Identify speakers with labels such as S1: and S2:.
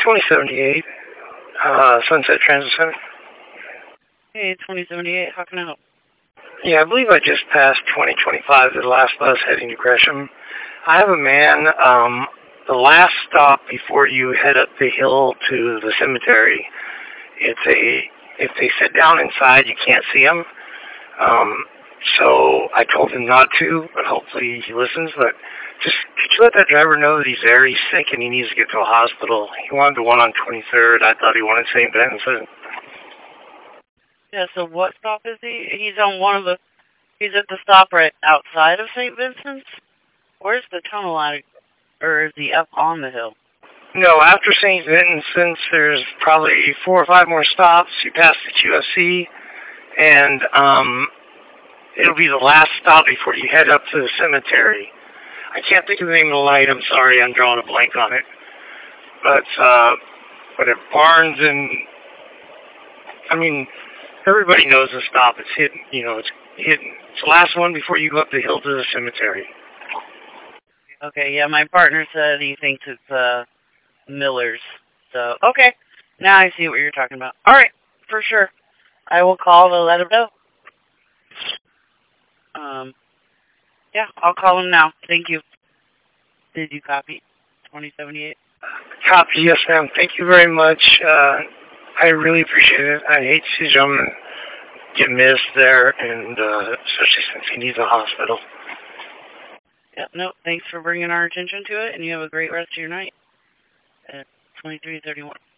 S1: 2078, Sunset Transit Center.
S2: Hey, 2078, how can I help?
S1: Yeah, I believe I just passed 2025, the last bus heading to Gresham. I have a man, the last stop before you head up the hill to the cemetery, if they sit down inside, you can't see him. So I told him not to, but hopefully he listens. But just, could you let that driver know that he's there? He's sick and he needs to get to a hospital. He wanted the one on 23rd. I thought he wanted St. Vincent.
S2: Yeah, so what stop is he? He's on he's at the stop right outside of St. Vincent's? Where's the tunnel at? Or is he up on the hill?
S1: No, after St. Vincent's, there's probably 4 or 5 more stops. You pass the QFC, and it'll be the last stop before you head up to the cemetery. I can't think of the name of the light. I'm sorry, I'm drawing a blank on it. But at Barnes and, I mean, everybody knows the stop. It's hidden. It's hidden. It's the last one before you go up the hill to the cemetery.
S2: Okay, yeah, my partner said he thinks it's Miller's. So, okay. Now I see what you're talking about. All right, for sure. I will call to let him know. Yeah, I'll call him now. Thank you. Did you copy? 2078?
S1: Copy, yes, ma'am. Thank you very much. I really appreciate it. I hate to see a gentleman get missed there, and especially since he needs a hospital.
S2: Yeah, no, thanks for bringing our attention to it, and you have a great rest of your night at 2331.